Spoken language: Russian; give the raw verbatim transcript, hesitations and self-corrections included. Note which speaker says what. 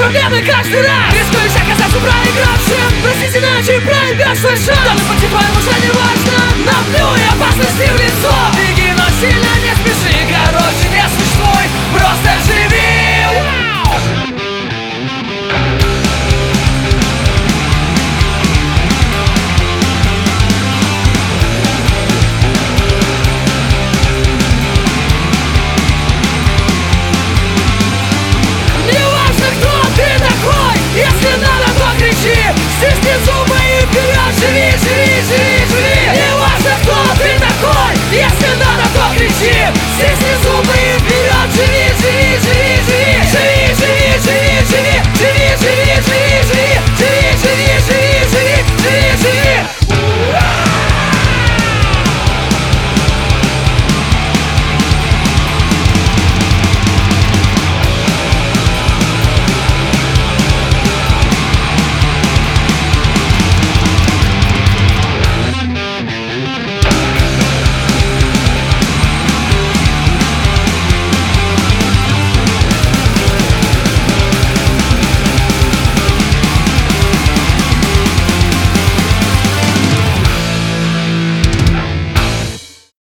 Speaker 1: проблемы каждый раз. Рискуешь оказаться проигравшим. Простите, иначе проиграешь свой шанс. Даже погибаем уже не важно. Наплюй опасности